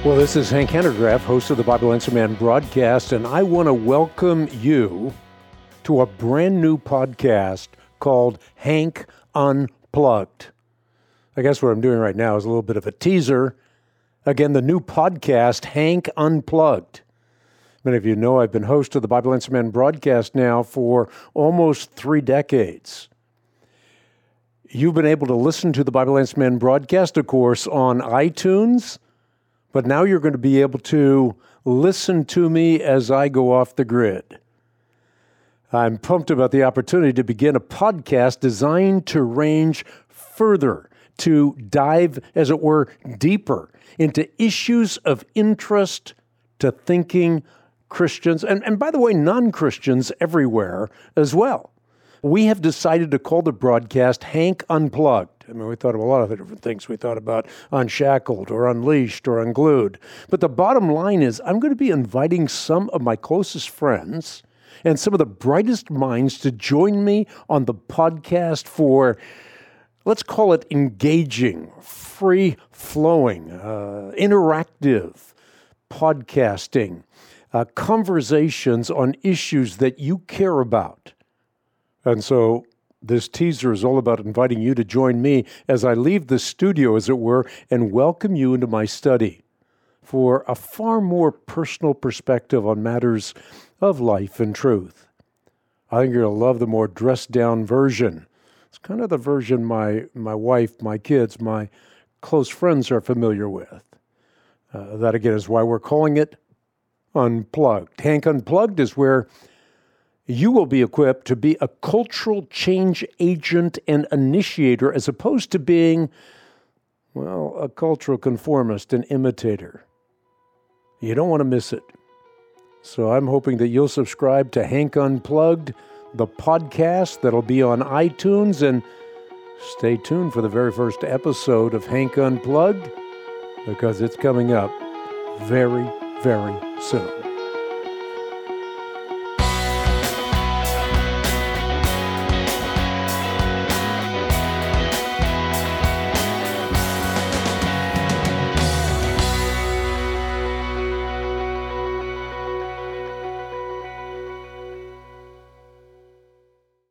Well, this is Hank Hanegraaff, host of the Bible Answer Man broadcast, and I want to welcome you to a brand new podcast called Hank Unplugged. I guess what I'm doing right now is a little bit of a teaser. Again, the new podcast, Hank Unplugged. Many of you know I've been host of the Bible Answer Man broadcast now for almost 3 decades. You've been able to listen to the Bible Answer Man broadcast, of course, on iTunes, but now you're going to be able to listen to me as I go off the grid. I'm pumped about the opportunity to begin a podcast designed to range further, to dive, as it were, deeper into issues of interest to thinking Christians, and by the way, non-Christians everywhere as well. We have decided to call the broadcast Hank Unplugged. I mean, we thought of a lot of the different things. We thought about Unshackled or Unleashed or Unglued. But the bottom line is I'm going to be inviting some of my closest friends and some of the brightest minds to join me on the podcast for, let's call it engaging, free-flowing, interactive podcasting, conversations on issues that you care about. And so this teaser is all about inviting you to join me as I leave the studio, as it were, and welcome you into my study for a far more personal perspective on matters of life and truth. I think you're going to love the more dressed-down version. It's kind of the version my wife, my kids, my close friends are familiar with. That, again, is why we're calling it Unplugged. Hank Unplugged is where you will be equipped to be a cultural change agent and initiator as opposed to being, well, a cultural conformist and imitator. You don't want to miss it. So I'm hoping that you'll subscribe to Hank Unplugged, the podcast that'll be on iTunes, and stay tuned for the very first episode of Hank Unplugged because it's coming up very, very soon.